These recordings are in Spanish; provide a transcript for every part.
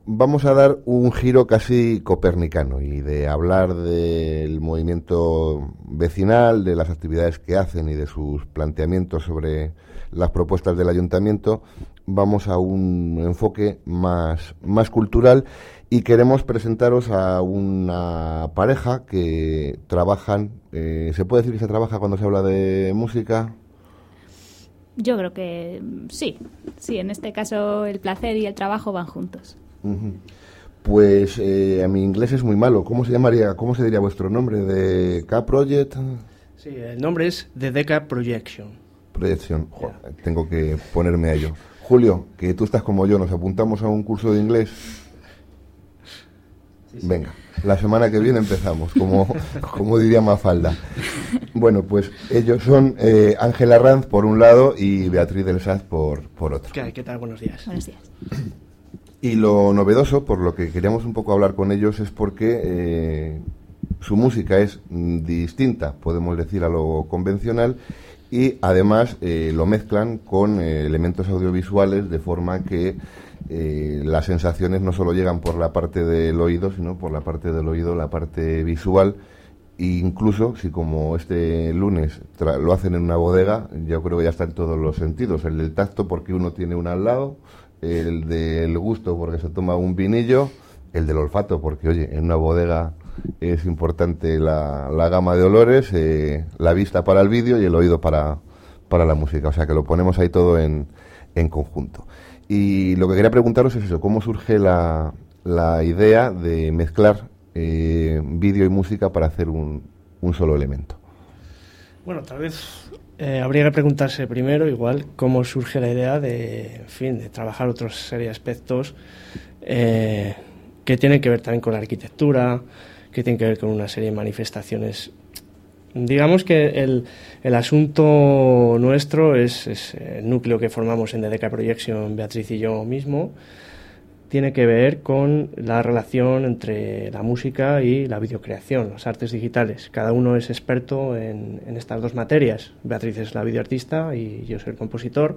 Vamos a dar un giro casi copernicano y de hablar del movimiento vecinal, de las actividades que hacen y de sus planteamientos sobre las propuestas del ayuntamiento, vamos a un enfoque más cultural y queremos presentaros a una pareja que trabajan, ¿se puede decir que se trabaja cuando se habla de música? Yo creo que sí, en este caso el placer y el trabajo van juntos. Uh-huh. Pues a mi inglés es muy malo. ¿Cómo se diría vuestro nombre? ¿De K-Project? Sí, el nombre es The Deca Projection. Joder, tengo que ponerme a ello. Julio, que tú estás como yo, ¿nos apuntamos a un curso de inglés? Sí. Venga, la semana que viene empezamos, como diría Mafalda. Bueno, pues ellos son Ángela Ranz por un lado y Beatriz del Saz por otro. ¿Qué tal? Buenos días. Buenos días. Y lo novedoso, por lo que queríamos un poco hablar con ellos, es porque su música es distinta, podemos decir, a lo convencional, y además lo mezclan con elementos audiovisuales, de forma que las sensaciones no solo llegan por la parte del oído, sino por la parte del oído, la parte visual. E incluso, si como este lunes lo hacen en una bodega, yo creo que ya está en todos los sentidos. El del tacto, porque uno tiene una al lado, el del gusto porque se toma un vinillo, el del olfato porque, oye, en una bodega es importante la gama de olores, la vista para el vídeo y el oído para la música, o sea que lo ponemos ahí todo en conjunto. Y lo que quería preguntaros es eso, ¿cómo surge la idea de mezclar vídeo y música para hacer un solo elemento? Bueno, tal vez habría que preguntarse primero, igual, cómo surge la idea de trabajar otra serie de aspectos que tienen que ver también con la arquitectura, que tienen que ver con una serie de manifestaciones. Digamos que el asunto nuestro es el núcleo que formamos en The Deca Projection, Beatriz y yo mismo, tiene que ver con la relación entre la música y la videocreación, las artes digitales. Cada uno es experto en estas dos materias. Beatriz es la videoartista y yo soy el compositor.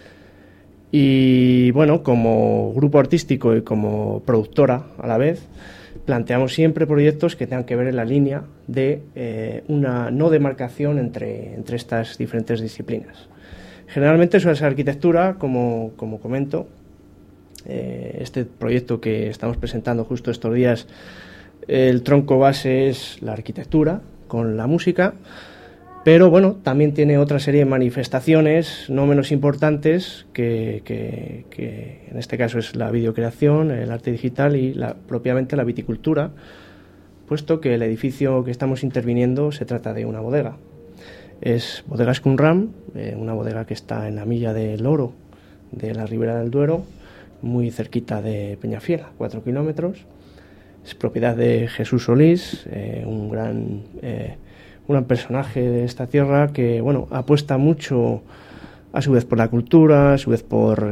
Y bueno, como grupo artístico y como productora a la vez, planteamos siempre proyectos que tengan que ver en la línea de una no demarcación entre estas diferentes disciplinas. Generalmente eso es arquitectura, como comento. Este proyecto que estamos presentando justo estos días, el tronco base es la arquitectura con la música, pero bueno, también tiene otra serie de manifestaciones no menos importantes que en este caso es la videocreación, el arte digital y propiamente la viticultura, puesto que el edificio que estamos interviniendo se trata de una bodega. Es Bodegas Cunram, una bodega que está en la Milla del Oro de la Ribera del Duero, muy cerquita de Peñafiel, 4 kilómetros. Es propiedad de Jesús Solís, un gran personaje de esta tierra que, bueno, apuesta mucho a su vez por la cultura, a su vez por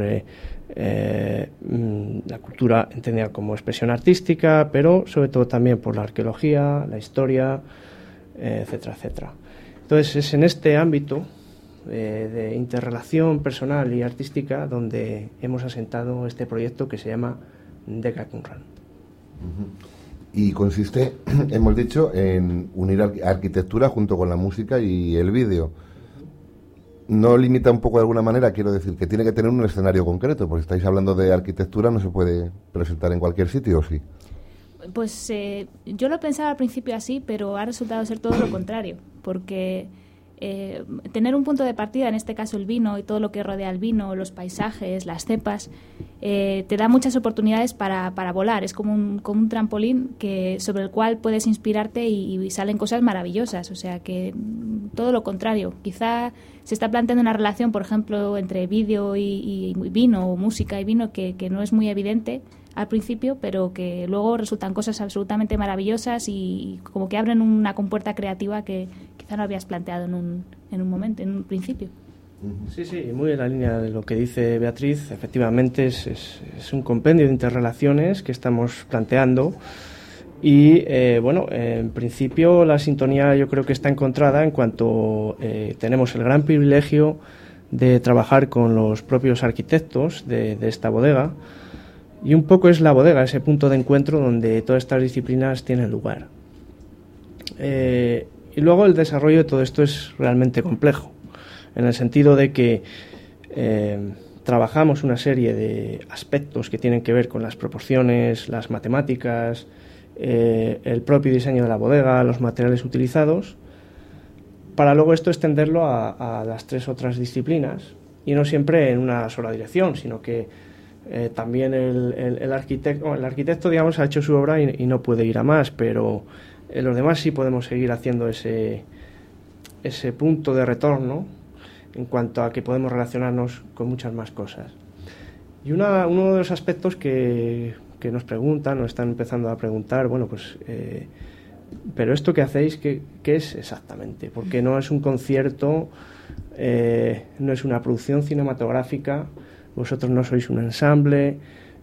la cultura entendida como expresión artística, pero sobre todo también por la arqueología, la historia, etcétera, etcétera. Entonces es en este ámbito de interrelación personal y artística donde hemos asentado este proyecto que se llama Deca Cunram. Y consiste, hemos dicho, en unir arquitectura junto con la música y el vídeo. ¿No limita un poco de alguna manera? Quiero decir, que tiene que tener un escenario concreto, porque estáis hablando de arquitectura, no se puede presentar en cualquier sitio, ¿o sí? Pues yo lo pensaba al principio así, pero ha resultado ser todo lo contrario, porque tener un punto de partida, en este caso el vino y todo lo que rodea el vino, los paisajes, las cepas, te da muchas oportunidades para volar. Es como un trampolín sobre el cual puedes inspirarte y salen cosas maravillosas. O sea que todo lo contrario. Quizá se está planteando una relación, por ejemplo, entre vídeo y vino, o música y vino, que no es muy evidente al principio, pero que luego resultan cosas absolutamente maravillosas y como que abren una compuerta creativa que quizá no habías planteado en un principio. Sí, muy en la línea de lo que dice Beatriz. Efectivamente es un compendio de interrelaciones que estamos planteando y en principio la sintonía yo creo que está encontrada en cuanto tenemos el gran privilegio de trabajar con los propios arquitectos de esta bodega, Y un poco es la bodega, ese punto de encuentro donde todas estas disciplinas tienen lugar. Y luego el desarrollo de todo esto es realmente complejo, en el sentido de que trabajamos una serie de aspectos que tienen que ver con las proporciones, las matemáticas, el propio diseño de la bodega, los materiales utilizados, para luego esto extenderlo a las 3 otras disciplinas, y no siempre en una sola dirección, sino que también el arquitecto, digamos, ha hecho su obra y no puede ir a más, pero los demás sí podemos seguir haciendo ese punto de retorno en cuanto a que podemos relacionarnos con muchas más cosas. Y uno de los aspectos que nos están empezando a preguntar, bueno, pues, pero esto que hacéis, ¿qué es exactamente? Porque no es un concierto, no es una producción cinematográfica, vosotros no sois un ensamble,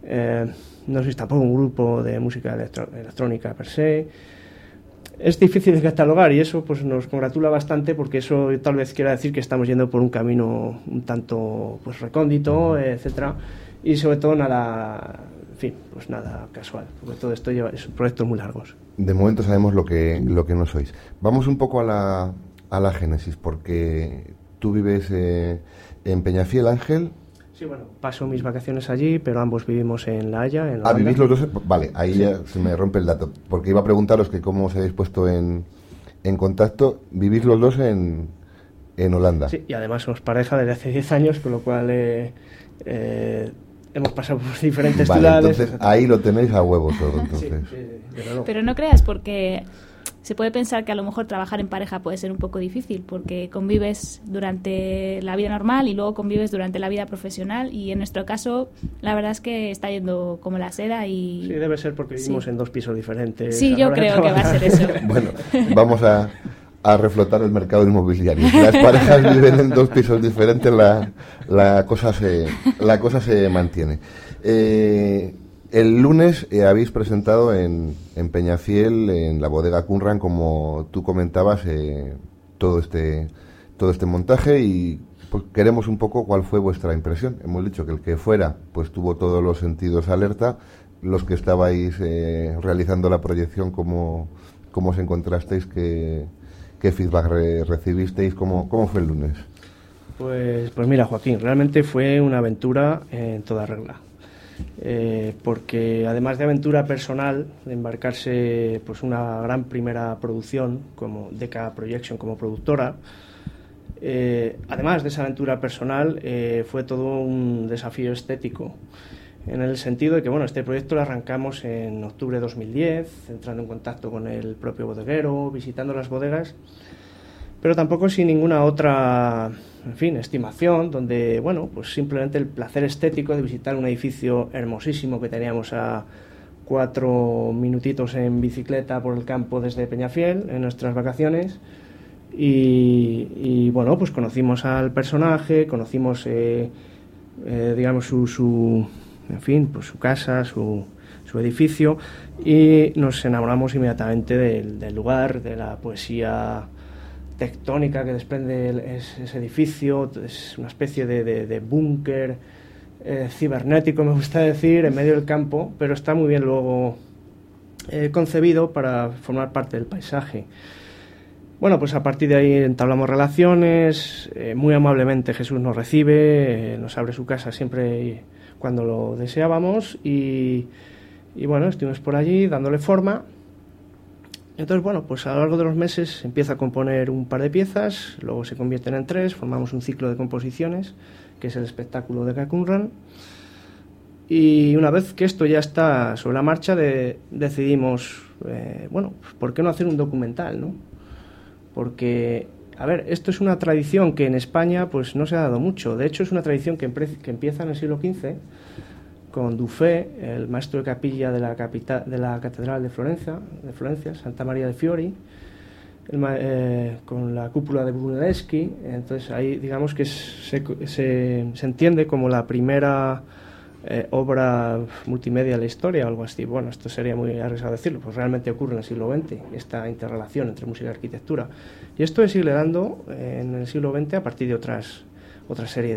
no sois tampoco un grupo de música electrónica per se. Es difícil de catalogar y eso pues nos congratula bastante, porque eso tal vez quiera decir que estamos yendo por un camino un tanto pues recóndito, etcétera, y sobre todo nada, en fin, pues nada casual, porque todo esto son proyectos muy largos. De momento sabemos lo que no sois. Vamos un poco a la génesis, porque tú vives en Peñafiel, Ángel. Sí, bueno, paso mis vacaciones allí, pero ambos vivimos en La Haya, en Holanda. ¿Vivís los dos? Vale, ahí sí. Ya se me rompe el dato, porque iba a preguntaros que cómo os habéis puesto en contacto. ¿Vivís los dos en Holanda? Sí, y además somos pareja desde hace 10 años, con lo cual hemos pasado por diferentes ciudades. Entonces ahí lo tenéis a huevo todo, entonces. Sí, pero no creas, porque se puede pensar que a lo mejor trabajar en pareja puede ser un poco difícil, porque convives durante la vida normal y luego convives durante la vida profesional, y en nuestro caso la verdad es que está yendo como la seda. Y sí, debe ser porque vivimos en 2 pisos diferentes. Sí, yo creo que va a ser eso. Bueno, vamos a reflotar el mercado inmobiliario. Las parejas viven en 2 pisos diferentes, la cosa se mantiene. El lunes habéis presentado en Peñafiel, en la bodega Kunran, como tú comentabas, todo este montaje, y pues queremos un poco cuál fue vuestra impresión. Hemos dicho que el que fuera pues tuvo todos los sentidos alerta. Los que estabais realizando la proyección, ¿cómo os encontrasteis? ¿Qué feedback recibisteis? ¿Cómo fue el lunes? Pues mira, Joaquín, realmente fue una aventura en toda regla. Porque además de aventura personal, de embarcarse pues una gran primera producción como DK Projection como productora, además de esa aventura personal, fue todo un desafío estético, en el sentido de que bueno, este proyecto lo arrancamos en octubre de 2010, entrando en contacto con el propio bodeguero, visitando las bodegas, pero tampoco sin ninguna otra, en fin, estimación, donde, bueno, pues simplemente el placer estético de visitar un edificio hermosísimo que teníamos a 4 minutitos en bicicleta por el campo desde Peñafiel en nuestras vacaciones, y bueno, pues conocimos al personaje, conocimos, digamos, su en fin, pues su casa, su edificio, y nos enamoramos inmediatamente del lugar, de la poesía tectónica que desprende ese edificio. Es una especie de búnker cibernético, me gusta decir, en medio del campo, pero está muy bien luego concebido para formar parte del paisaje. Bueno, pues a partir de ahí entablamos relaciones, muy amablemente Jesús nos recibe, nos abre su casa siempre cuando lo deseábamos, y bueno, estuvimos por allí dándole forma. Entonces, bueno, pues a lo largo de los meses empieza a componer un par de piezas, luego se convierten en 3, formamos un ciclo de composiciones, que es el espectáculo de Kunran. Y una vez que esto ya está sobre la marcha, decidimos, bueno, pues ¿por qué no hacer un documental, no? Porque, a ver, esto es una tradición que en España pues no se ha dado mucho. De hecho, es una tradición que empieza en el siglo XV, con Dufay, el maestro de capilla de la catedral de Florencia, Santa María de Fiori, con la cúpula de Brunelleschi. Entonces ahí digamos que se entiende como la primera obra multimedia de la historia o algo así. Bueno, esto sería muy arriesgado decirlo, pues realmente ocurre en el siglo XX, esta interrelación entre música y arquitectura. Y esto se sigue dando en el siglo XX a partir de otras otra serie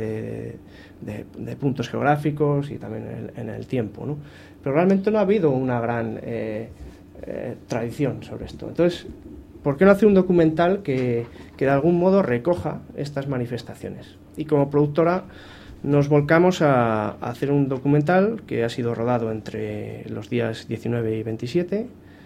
de puntos geográficos y también en el tiempo, ¿no? Pero realmente no ha habido una gran tradición sobre esto. Entonces, ¿por qué no hacer un documental que de algún modo recoja estas manifestaciones? Y como productora nos volcamos a hacer un documental que ha sido rodado entre los días 19 y 27.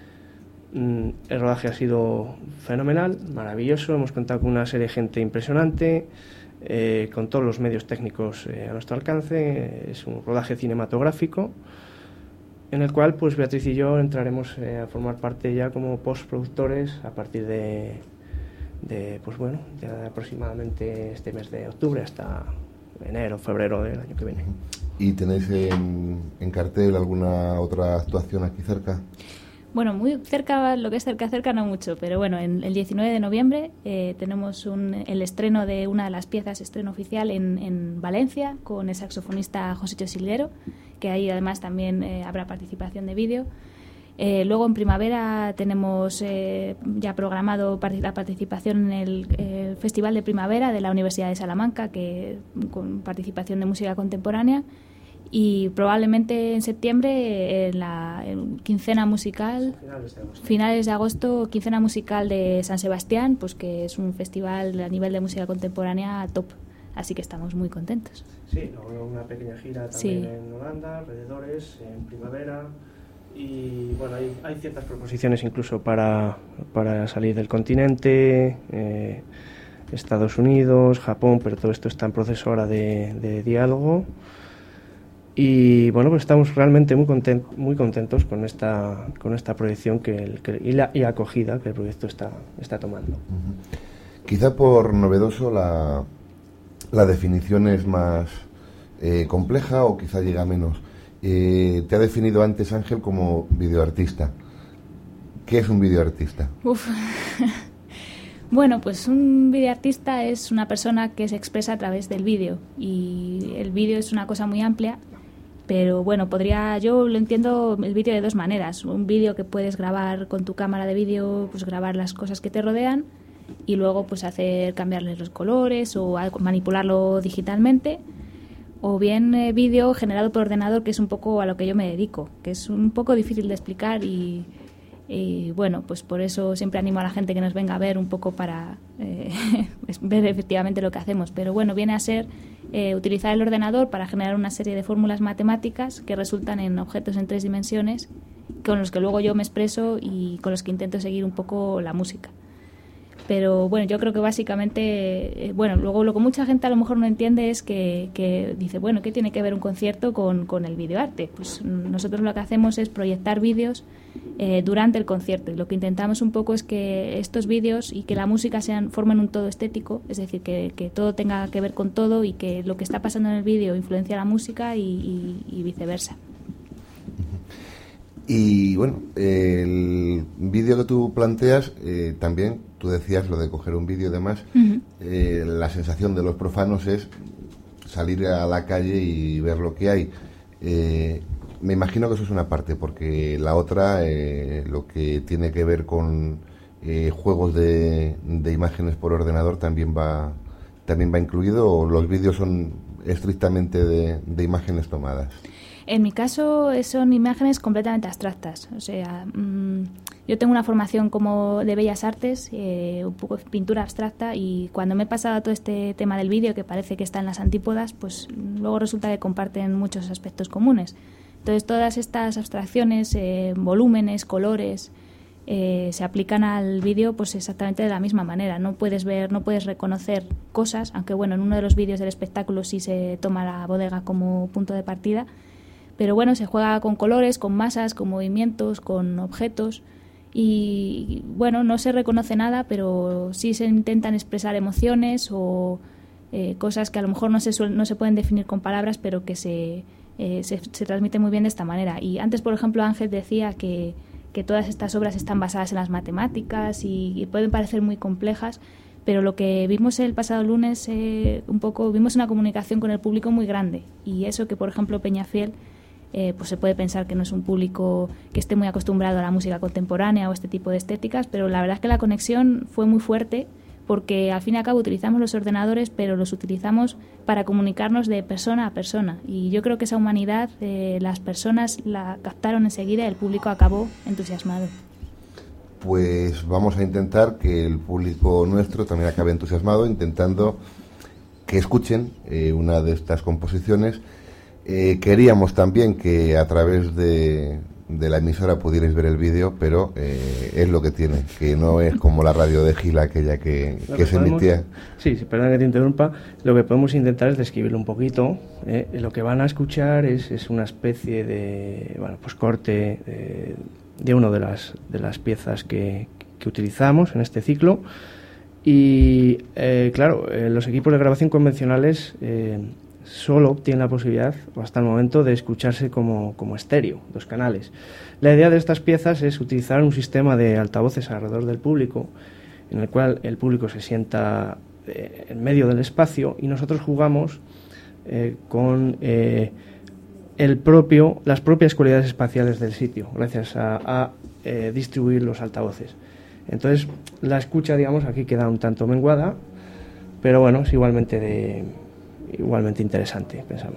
El rodaje ha sido fenomenal, maravilloso. Hemos contado con una serie de gente impresionante, con todos los medios técnicos a nuestro alcance. Es un rodaje cinematográfico en el cual pues Beatriz y yo entraremos a formar parte ya como postproductores a partir de pues bueno, ya aproximadamente este mes de octubre hasta enero, febrero del año que viene. ¿Y tenéis en cartel alguna otra actuación aquí cerca? Bueno, muy cerca, lo que es cerca no mucho, pero bueno, el 19 de noviembre tenemos el estreno de una de las piezas, estreno oficial en Valencia, con el saxofonista Josécho Silguero, que ahí además también habrá participación de vídeo. Luego en primavera tenemos ya programado la participación en el Festival de Primavera de la Universidad de Salamanca, con participación de música contemporánea. Y probablemente en septiembre en la quincena musical, finales de agosto, quincena musical de San Sebastián, pues que es un festival a nivel de música contemporánea top, así que estamos muy contentos. Sí, luego una pequeña gira también en Holanda, alrededores, en primavera, y bueno, hay ciertas proposiciones incluso para salir del continente, Estados Unidos, Japón, pero todo esto está en proceso ahora de diálogo. Y bueno, pues estamos realmente muy contentos con esta proyección y acogida que el proyecto está tomando. Quizá por novedoso la definición es más compleja, o quizá llega menos. Te ha definido antes Ángel como videoartista. ¿Qué es un videoartista? Bueno, pues un videoartista es una persona que se expresa a través del vídeo, y el vídeo es una cosa muy amplia. Pero bueno, yo lo entiendo el vídeo de dos maneras. Un vídeo que puedes grabar con tu cámara de vídeo, pues grabar las cosas que te rodean y luego pues cambiarles los colores o manipularlo digitalmente. O bien vídeo generado por ordenador, que es un poco a lo que yo me dedico, que es un poco difícil de explicar y bueno, pues por eso siempre animo a la gente que nos venga a ver un poco para ver efectivamente lo que hacemos. Pero bueno, viene a ser utilizar el ordenador para generar una serie de fórmulas matemáticas que resultan en objetos en 3 dimensiones con los que luego yo me expreso y con los que intento seguir un poco la música. Pero bueno, yo creo que básicamente, luego lo que mucha gente a lo mejor no entiende es que dice, bueno, ¿qué tiene que ver un concierto con el videoarte? Pues nosotros lo que hacemos es proyectar vídeos durante el concierto, y lo que intentamos un poco es que estos vídeos y que la música formen un todo estético, es decir, que todo tenga que ver con todo y que lo que está pasando en el vídeo influencia la música y viceversa. Y bueno, el vídeo que tú planteas, también tú decías lo de coger un vídeo y demás, la sensación de los profanos es salir a la calle y ver lo que hay. Me imagino que eso es una parte, porque la otra, lo que tiene que ver con juegos de imágenes por ordenador, también va incluido, o los vídeos son estrictamente de imágenes tomadas. En mi caso son imágenes completamente abstractas, o sea, yo tengo una formación como de bellas artes, un poco de pintura abstracta, y cuando me he pasado a todo este tema del vídeo, que parece que está en las antípodas, pues luego resulta que comparten muchos aspectos comunes. Entonces todas estas abstracciones, volúmenes, colores, se aplican al vídeo pues exactamente de la misma manera. No puedes reconocer cosas, aunque bueno, en uno de los vídeos del espectáculo sí se toma la bodega como punto de partida. Pero bueno, se juega con colores, con masas, con movimientos, con objetos y bueno, no se reconoce nada, pero sí se intentan expresar emociones o cosas que a lo mejor no se pueden definir con palabras, pero que se transmiten muy bien de esta manera. Y antes, por ejemplo, Ángel decía que todas estas obras están basadas en las matemáticas y pueden parecer muy complejas, pero lo que vimos el pasado lunes, vimos una comunicación con el público muy grande, y eso que, por ejemplo, Peñafiel, pues se puede pensar que no es un público que esté muy acostumbrado a la música contemporánea o este tipo de estéticas, pero la verdad es que la conexión fue muy fuerte, porque al fin y al cabo utilizamos los ordenadores, pero los utilizamos para comunicarnos de persona a persona. Y yo creo que esa humanidad las personas la captaron enseguida y el público acabó entusiasmado. Pues vamos a intentar que el público nuestro también acabe entusiasmado, intentando que escuchen una de estas composiciones. Queríamos también que a través de la emisora pudierais ver el vídeo, pero es lo que tiene, que no es como la radio de Gila, aquella que se emitía. Sí, perdón que te interrumpa. Lo que podemos intentar es describirlo un poquito. Lo que van a escuchar es una especie de corte de una de las piezas que utilizamos en este ciclo. Y claro, los equipos de grabación convencionales solo tienen la posibilidad, hasta el momento, de escucharse como estéreo, 2 canales. La idea de estas piezas es utilizar un sistema de altavoces alrededor del público, en el cual el público se sienta en medio del espacio y nosotros jugamos con las propias cualidades espaciales del sitio, gracias a distribuir los altavoces. Entonces, la escucha, digamos, aquí queda un tanto menguada, pero bueno, es igualmente interesante, pensamos.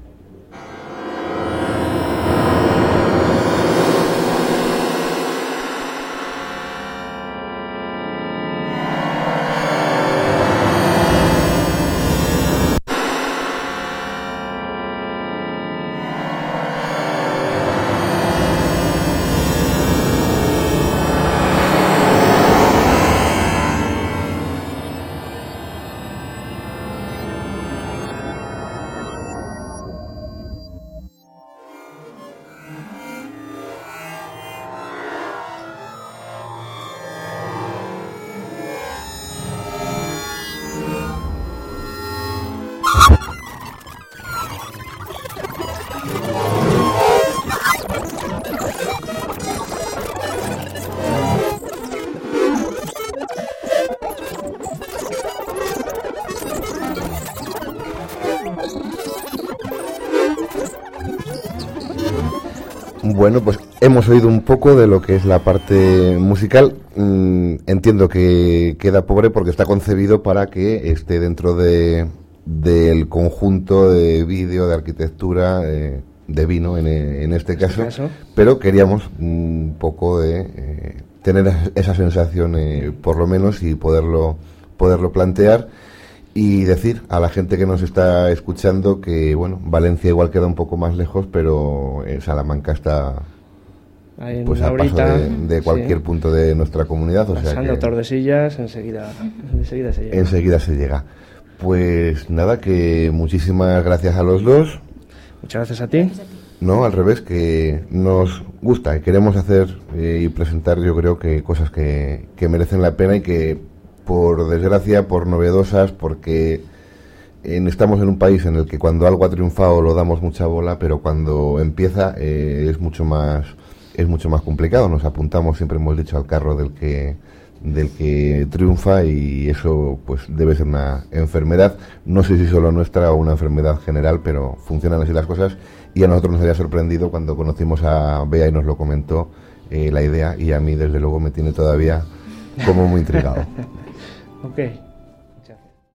Bueno, pues hemos oído un poco de lo que es la parte musical. Entiendo que queda pobre porque está concebido para que esté dentro del conjunto de vídeo, de arquitectura, de vino en este caso, pero queríamos un poco de tener esa sensación, por lo menos, y poderlo plantear. Y decir a la gente que nos está escuchando que, bueno, Valencia igual queda un poco más lejos, pero Salamanca está pues a paso de cualquier punto de nuestra comunidad. O sea que Tordesillas, enseguida se llega. Enseguida se llega. Pues nada, que muchísimas gracias a los dos. Muchas gracias a ti. No, al revés, que nos gusta y queremos hacer y presentar, yo creo que cosas que merecen la pena y que, por desgracia, por novedosas, porque estamos en un país en el que cuando algo ha triunfado lo damos mucha bola, pero cuando empieza es mucho más complicado. Nos apuntamos, siempre hemos dicho, al carro del que triunfa, y eso pues debe ser una enfermedad, no sé si solo nuestra o una enfermedad general, pero funcionan así las cosas. Y a nosotros nos había sorprendido cuando conocimos a Bea y nos lo comentó la idea, y a mí desde luego me tiene todavía como muy intrigado. Okay.